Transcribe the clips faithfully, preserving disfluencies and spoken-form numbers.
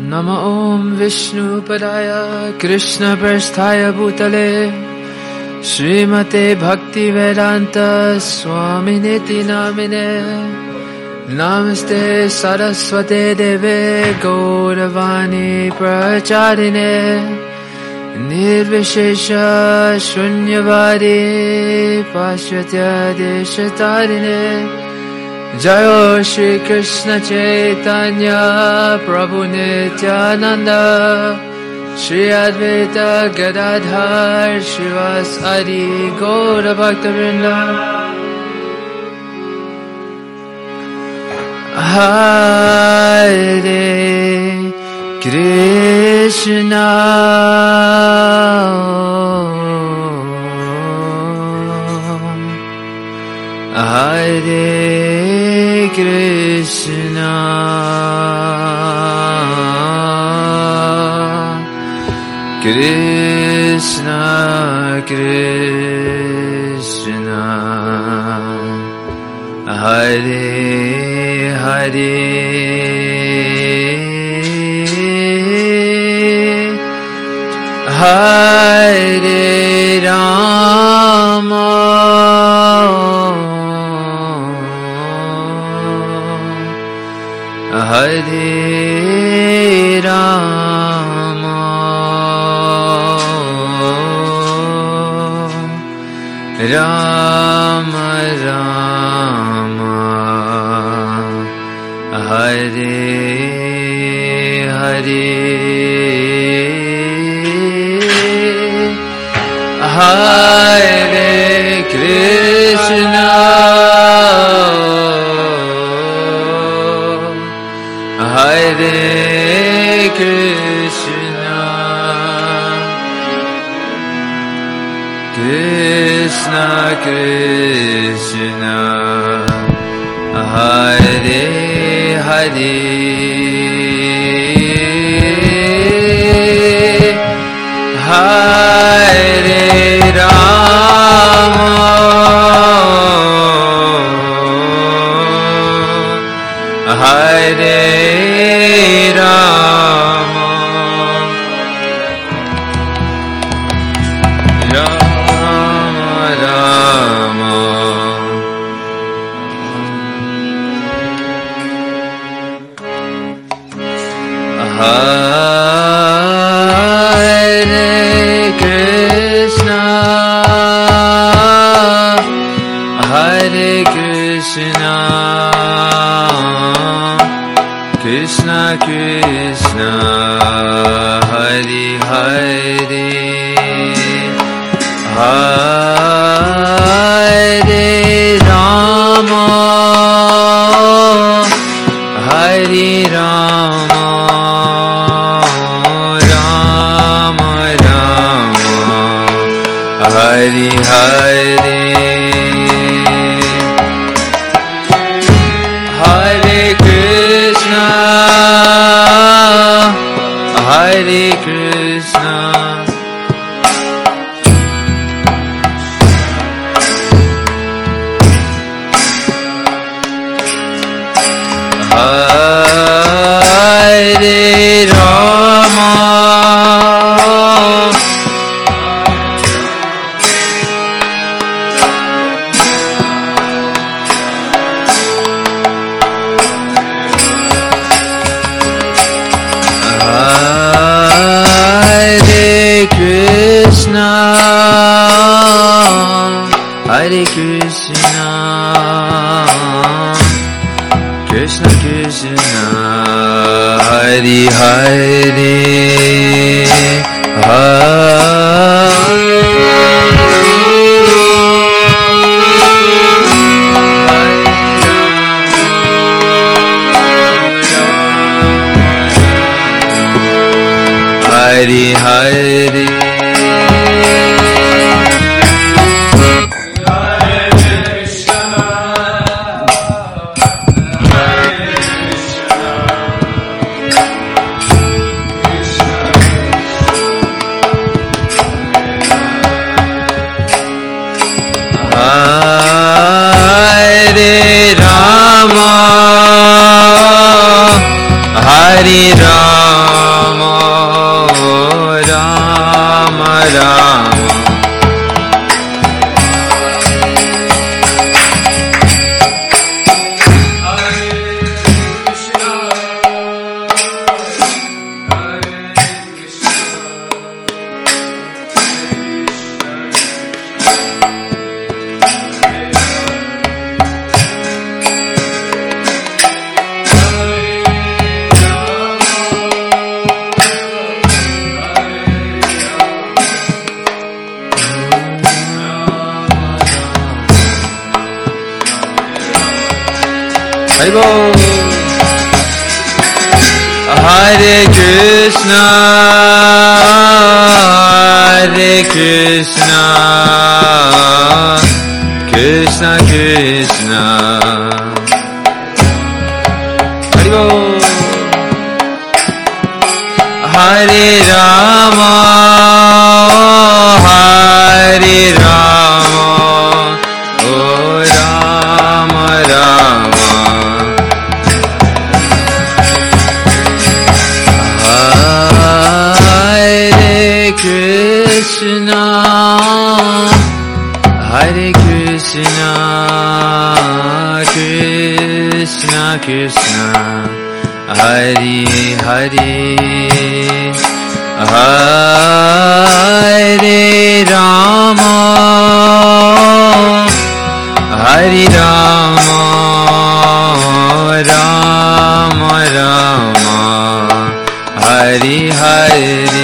नमो ॐ विष्णुपदाय कृष्णप्रेष्ठाय भूतले श्रीमते भक्तिवेदान्त स्वामिनेति नामिने नमस्ते सरस्वते देवे गौरवाणी प्रचारिणे निर्विशेष शून्यवादी पाश्चात्य देशतारिणे जयो श्री कृष्ण चैतन्य प्रभु नित्यानंद श्री अद्वैत गदाधर श्रीवासादि गौर भक्तवृंद। हरे कृष्णा हरे कृष्णा कृष्णा कृष्णा हरे हरे हरे राम हरे राम राम राम हरे हरे हरे कृष्णा हरे कृष्णा कृष्णा कृष्णा हरे हरे हरे राम हरे राम राम राम हरे कृष्णा हरे कृष्णा कृष्णा कृष्णा हरे हरे हरे राम हरे राम राम राम हरे हरे हरे कृष्णा हरे कृष्णा हरे Ram Krishna Hare Krishna Krishna Krishna Hare Hare Hare Hare Hare Rama Hare Rama, Rama Rama. Hare Krishna, Hare Krishna, Krishna Krishna, Hare Hare Rama, Hare Rama, Oh Rama Rama. Krishna, Hare Krishna, Krishna Krishna, Hare Hare, Hare Rama, Hare Rama, Rama Rama, Hare Hare.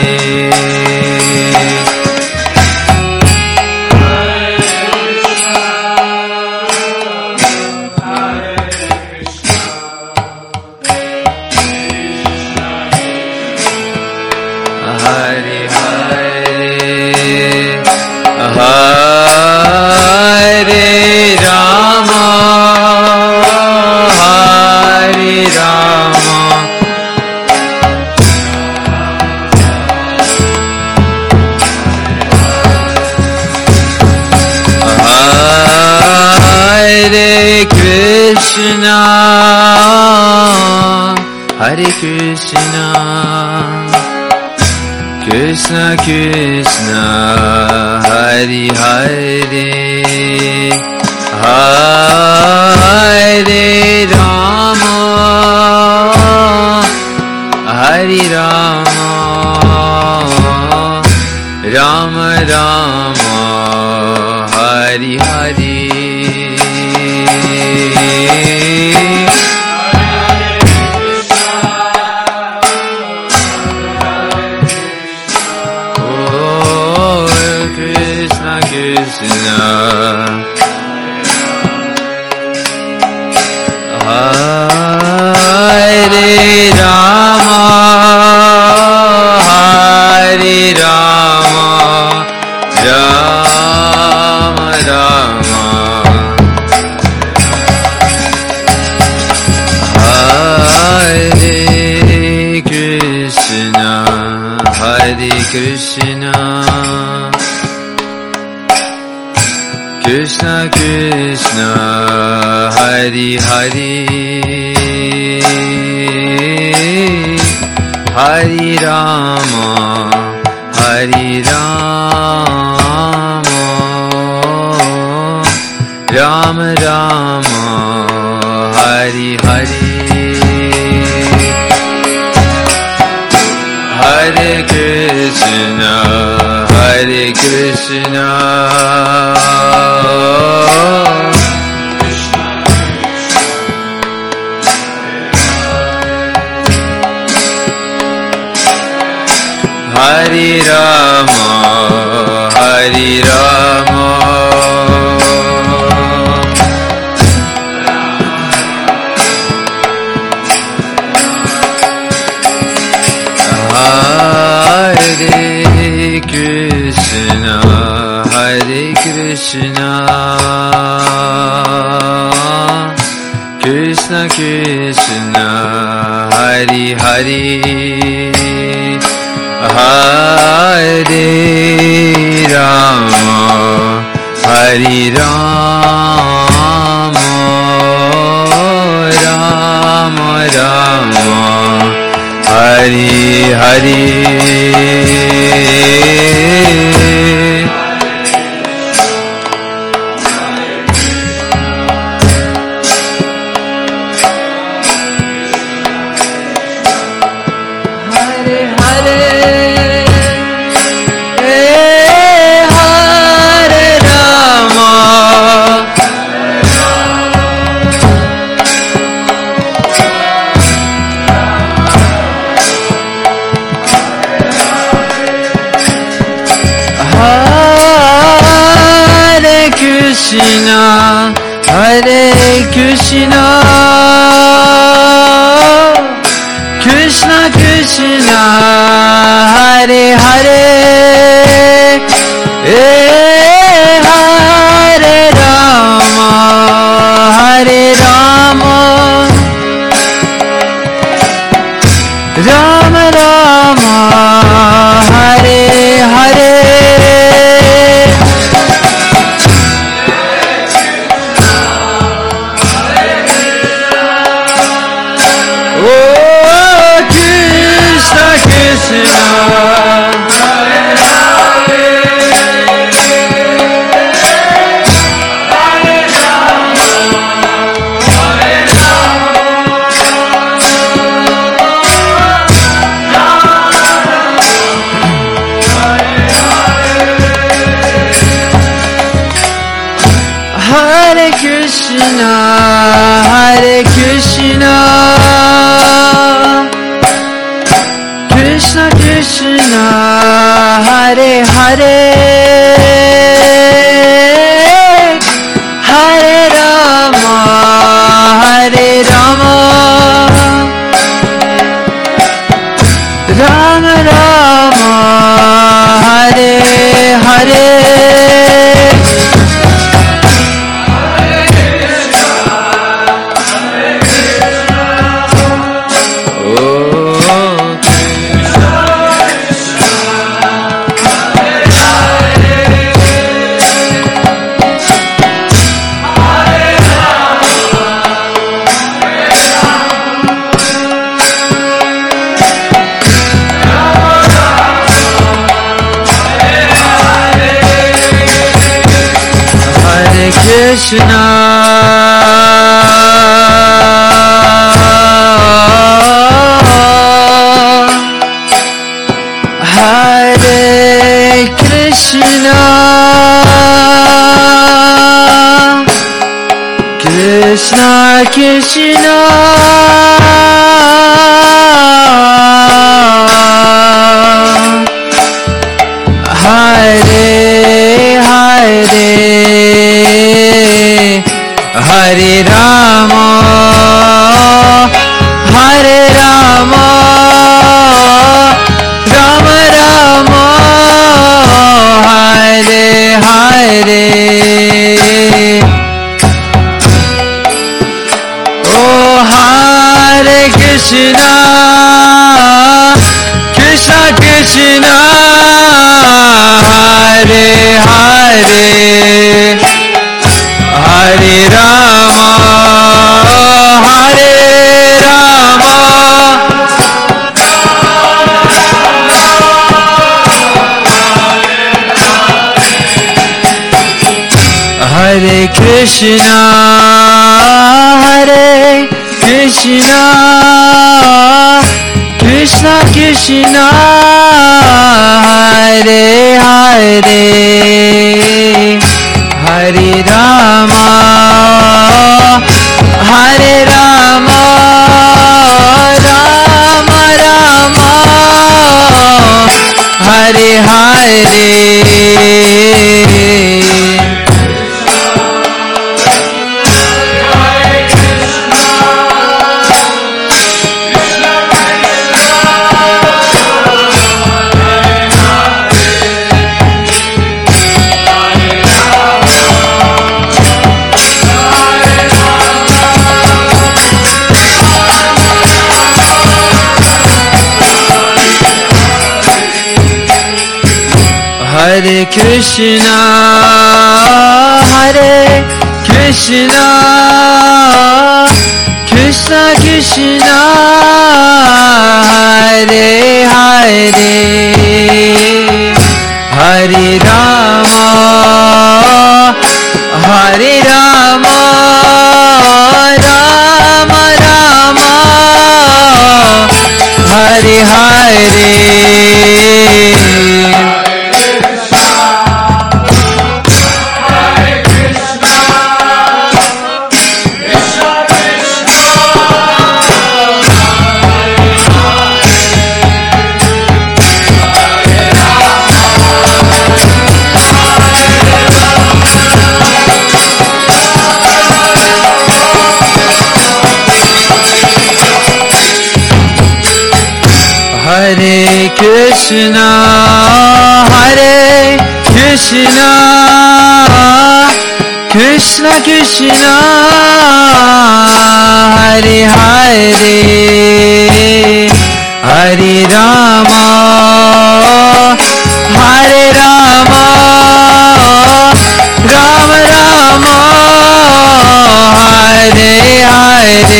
Krishna, Hare Krishna, Krishna Krishna, Hare Hare, Hare Rama, Hare Rama, Rama Rama, Hare Hare. Krishna, Hare Rama, Hare Rama, Rama Rama, Hare Krishna, Hare Krishna, Krishna Krishna, Hare Hare, Hare Rama, Hare Rama, Rama Rama, Hare Hare, Hare Krishna, Hare Krishna, Hare Rama, Hare Rama, Hare Krishna, Hare Krishna, Krishna Krishna, Hare Hare, Hare Rama, Hare Rama, Rama Rama, Hari Hari Krishna, Hare Krishna, Krishna Krishna, Hare Hare, Hare Rama, Hare Rama, Rama Rama, Hare Hare. Hare Krishna, Hare Krishna, Krishna Krishna, Hare Hare, Hare Rama, Hare Rama, Rama Rama, Hare Hare. Krishna, Hare Krishna, Krishna Krishna, Hare Hare, Hare Rama, Hare Rama, Rama Rama, Hare Hare. Oh Hare Krishna, Krishna Krishna, Hare Hare, Hare Rama, Hare Rama, Hare Krishna, Hare Krishna, Krishna Krishna, Hare Hare, Hare Rama, Hare Rama, Rama Rama, Hare Hare. Hare Krishna, Hare Krishna, Krishna Krishna, Hare Hare Krishna, Hare Krishna, Krishna Krishna, Hare Hare, Hare Rama, Hare Rama, Rama Rama, Hare Hare.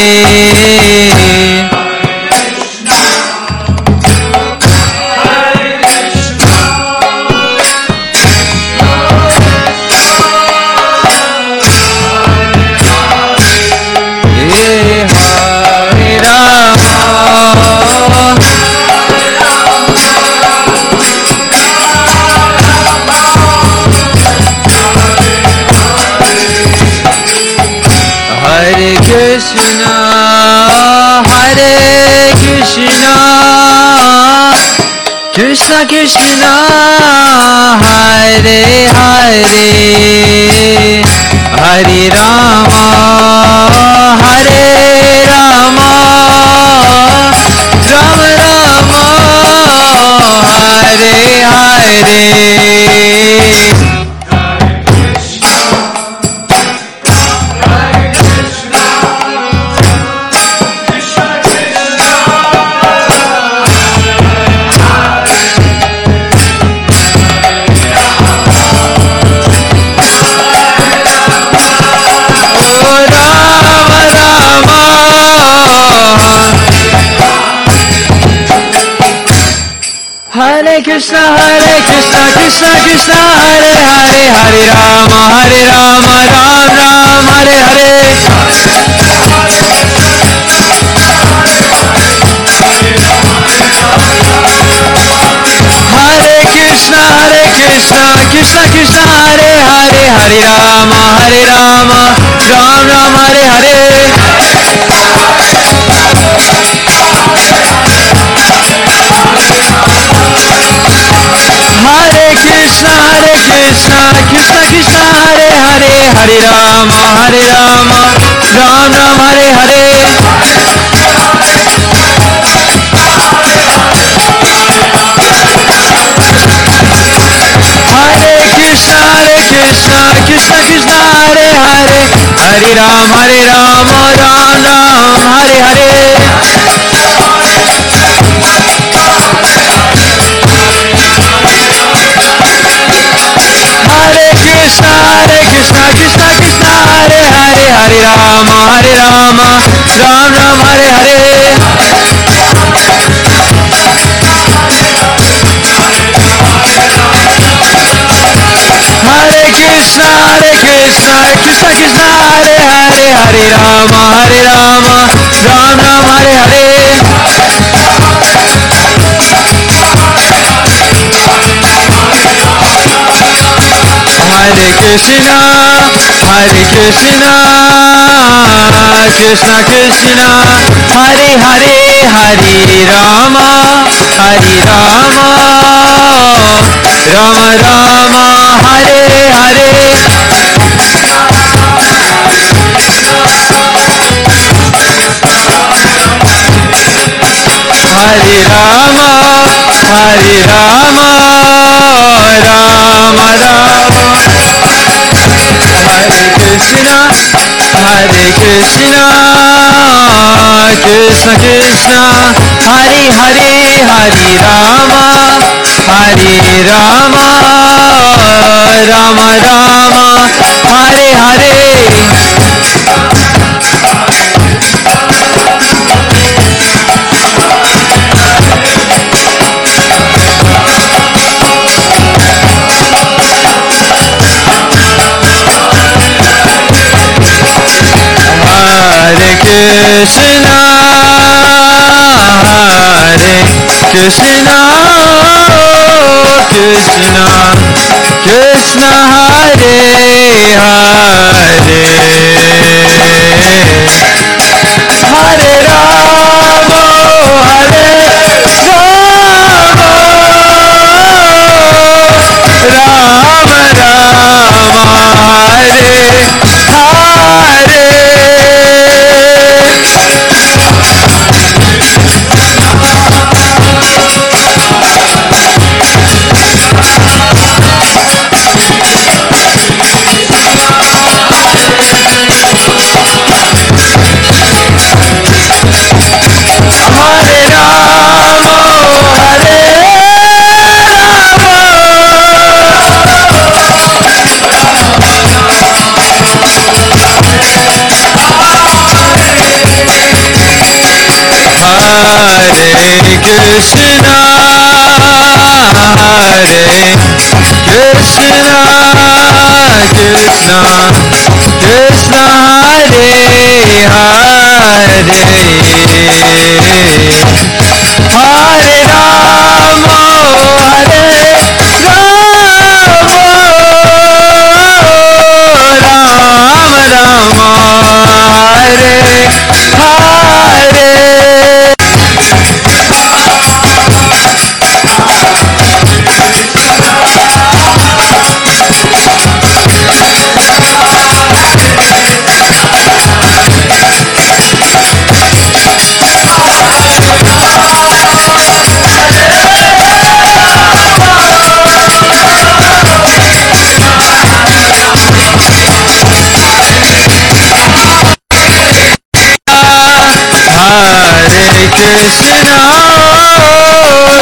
Hare Krishna, Hare Krishna, Krishna Krishna, Hare Hare, Hare Rama, Hare Rama, Rama Rama, Hare Hare. Hare Krishna, Hare Krishna, Krishna Krishna, Hare Hare, Hare Rama, Hare Rama, Ram Ram, Hare Hare. Hare Krishna, Hare Krishna, Krishna Krishna, Hare Hare, Hare Rama, Hare Rama, Ram Ram, Hare Hare. Hare Krishna, Hare Krishna, Krishna Krishna, Hare Hare, Hare Rama, Hare Rama, Ram Ram, Hare Hare. Hare Krishna, Hare Krishna, Krishna Krishna, Hare Hare, Hare Rama, Hare Rama, Ram Ram, Hare Hare. Hare Krishna, Hare Krishna, Krishna Krishna, Hare Hare, Hare Rama, Hare Rama, Ram Ram, Hare Hare. Hare Krishna, Hare Krishna, Krishna Krishna, Hare Hare, Hare Rama, Hare Rama, Ram Ram, Hare Hare. Hare Krishna, Hare Krishna, Krishna Krishna, Hare Hare, Hare Rama, Hare Rama, Rama Rama, Hare Hare. Hare Rama, Hare Rama, Rama Rama. Hare Krishna, Hare Krishna, Krishna Krishna, Hare Hare, Hare Rama, Hare Rama, Rama Rama, Hare Hare. Hare Krishna, Hare Krishna, Krishna Krishna, Hare Hare, Hare Rama, Hare Rama, Rama Rama, Hare Hare. Hare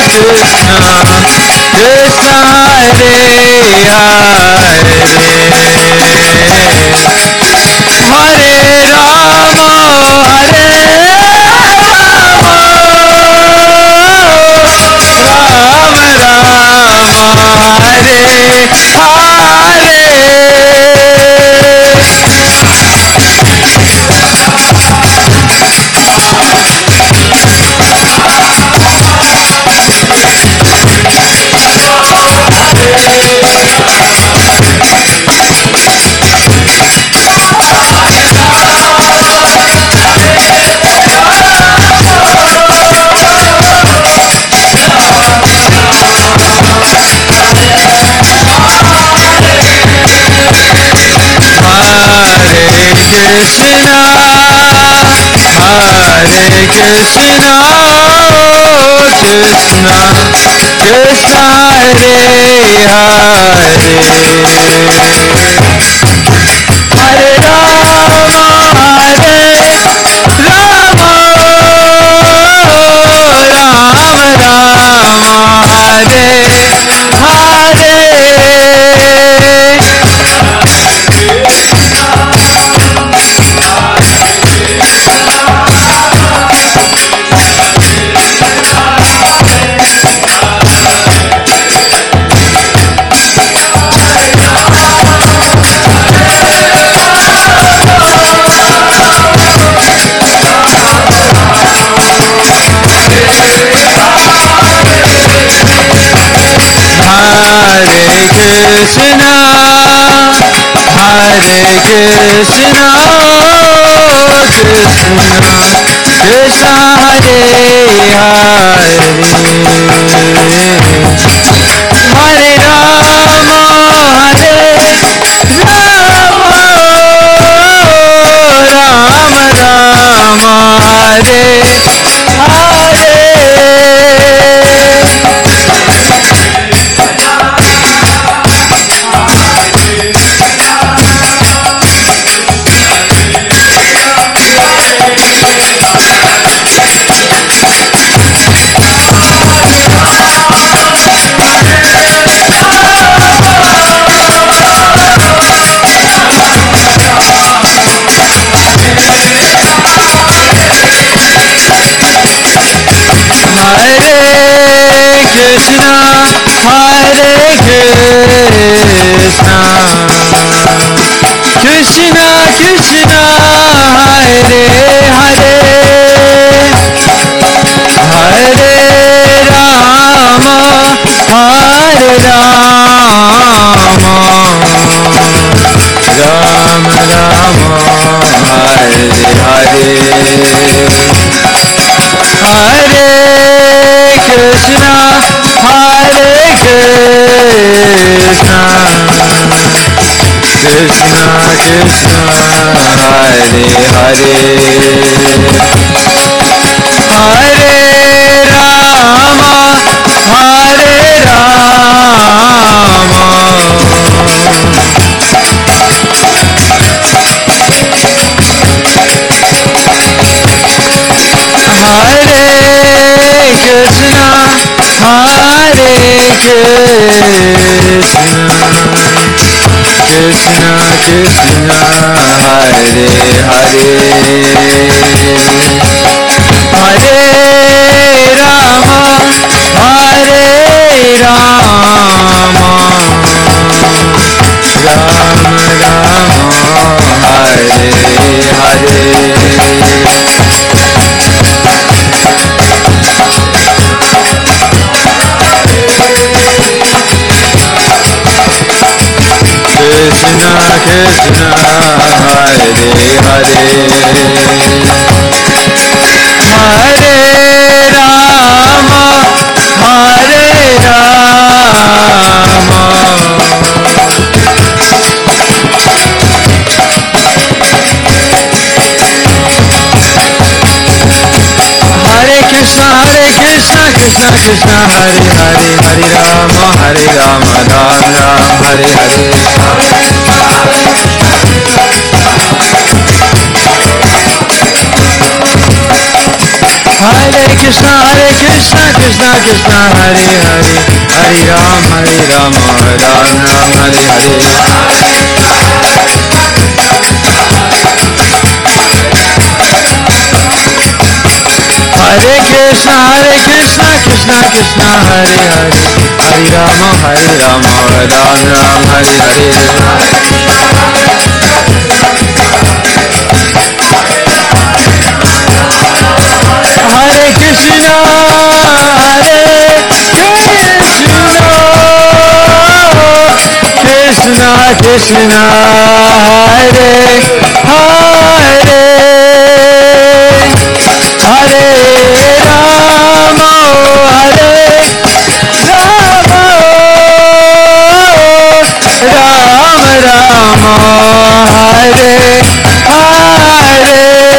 Hare Krishna Hare Krishna Krishna Krishna Hare Hare Hare Ram Hare Ram Ram Ram Hare Hare Hare Krishna Hare Krishna Krishna Krishna Hare Hare Hare Ram Hare Ram Ram Ram Hare Hare Hare Krishna Hare Krishna Krishna Hare Hare Hare Rama Hare Rama Rama Rama Hare Hare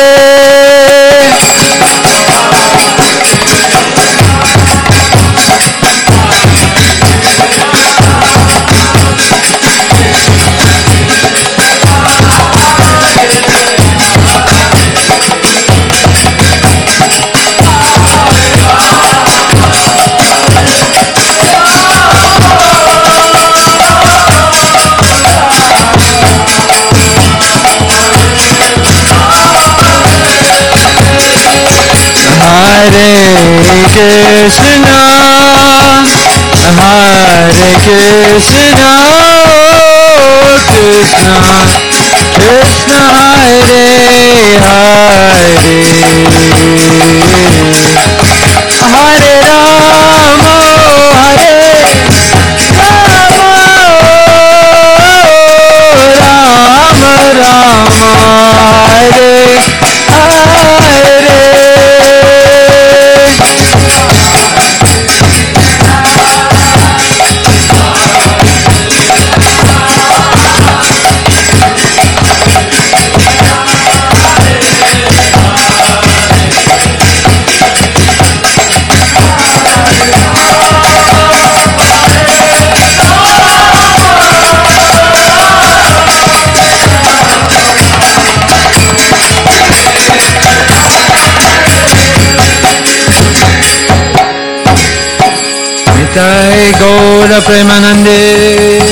Hare Krishna Hare Krishna Krishna Krishna Hare Hare Hare Rama Hare Rama Rama Rama Hare Hare Jai Gaura Premanande